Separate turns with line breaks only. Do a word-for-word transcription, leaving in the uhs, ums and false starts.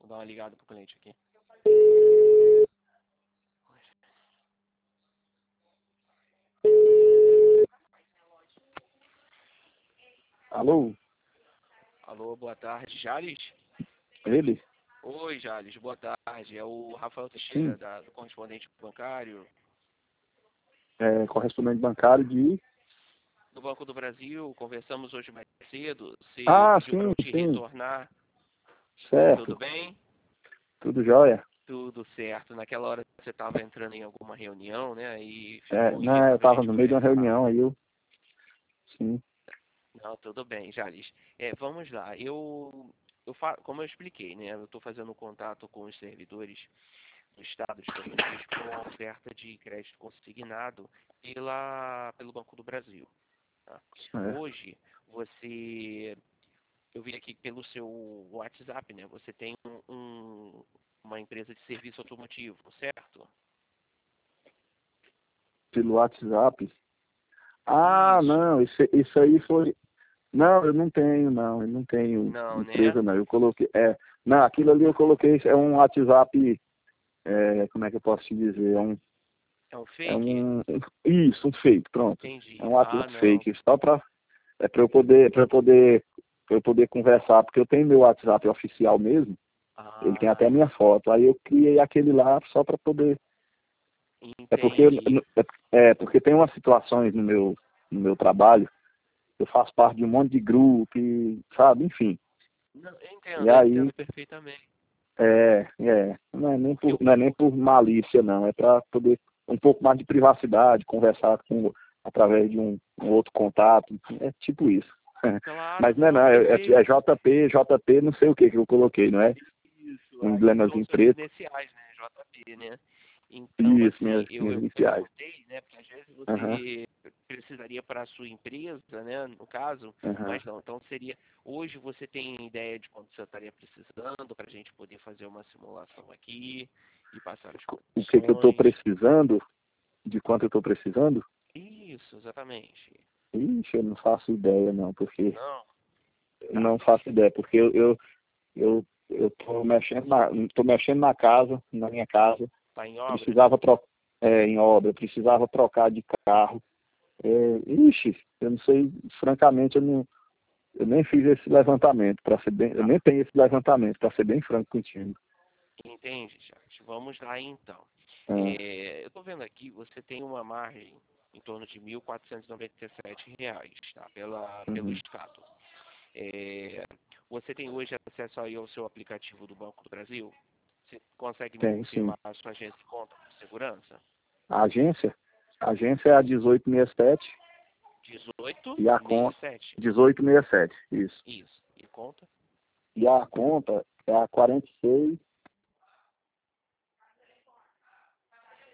Vou dar uma ligada pro cliente aqui.
Alô?
Alô, boa tarde, Jales?
Ele?
Oi, Jales, boa tarde. É o Rafael Teixeira,
Sim.
da, do correspondente bancário
É, correspondente bancário de...
do Banco do Brasil. Conversamos hoje mais cedo. Você
Ah,
pediu para
sim,
eu te
sim.
retornar. Tudo
Certo.
bem?
Tudo jóia?
Tudo certo. Naquela hora você estava entrando em alguma reunião, né? E
É,
ficou em
não, eu
para a
tava
gente
no meio de uma
conversar.
reunião, aí eu... Sim.
Não, tudo bem, Jales. É, vamos lá. Eu, eu fa... Como eu expliquei, né? Eu estou fazendo contato com os servidores do Estado de Tocantins para uma oferta de crédito consignado pela, pelo Banco do Brasil. Tá?
Certo.
Hoje, você... Eu vi aqui pelo seu WhatsApp, né? Você tem um, um- uma empresa de serviço automotivo, certo?
Pelo WhatsApp. Ah,
Isso.
não, isso, isso aí foi... Não, eu não tenho, não. Eu não tenho
Não, né?
empresa, não. Eu coloquei... É, não, aquilo ali eu coloquei... É um WhatsApp... É, como é que eu posso te dizer? É um...
É um
É
fake?
um... Isso, um fake, pronto. É
Entendi.
um
Ah,
WhatsApp
não.
fake. Só para É para eu poder, para eu poder, para eu poder conversar, porque eu tenho meu WhatsApp oficial mesmo, ele tem até
Ah,
minha foto. Aí eu criei aquele lá só para poder. É porque
entendi.
é, é porque tem umas situações no meu no meu trabalho, eu faço parte de um monte de grupo, e, sabe, enfim.
Não, eu
E
entendo, eu
aí
entendo perfeitamente.
é, é, não é nem
Porque
por,
eu,
não é nem por malícia não, é para poder um pouco mais de privacidade, conversar com através de um, um outro contato, é tipo isso.
claro,
Mas não é não,
não,
é, é, é
perfeito.
J P, J P não sei o que que eu coloquei, não é?
Isso,
Um
aí são
emblemazinho
suas
preto.
iniciais, né? J P, né? Então,
Isso,
assim,
minhas,
eu,
minhas
eu
iniciais.
perguntei, né? Porque às vezes
Aham,
você precisaria para a sua empresa, né? No caso,
aham.
mas não. Então seria. Hoje você tem ideia de quanto você estaria precisando para a gente poder fazer uma simulação aqui e passar as
O que que eu estou
condições?
precisando, de quanto eu estou precisando?
Isso, exatamente.
Ixi, eu não faço ideia não, porque
Não,
eu
tá.
não faço ideia, porque eu, eu, eu, eu tô mexendo na, tô mexendo na casa, na minha casa,
Tá em obra?
precisava trocar é, em obra, precisava trocar de carro. É, ixi, eu não sei, francamente, eu não, eu nem fiz esse levantamento, para ser bem, eu
Tá.
nem tenho esse levantamento, para ser bem franco contigo.
Entende, Charles? Vamos lá então.
Ah,
É, eu estou vendo aqui, você tem uma margem em torno de mil quatrocentos e noventa e sete reais, tá? Pela, pelo
uhum.
Estado. É, você tem hoje acesso aí ao seu aplicativo do Banco do Brasil? Você consegue me
Tem, sim.
confirmar a sua agência de conta de segurança?
A agência? A agência é a dezoito sessenta e sete e a conta
dezoito sessenta e sete?
dezoito sessenta e sete, isso.
Isso. E conta?
E a conta é a quarenta e seis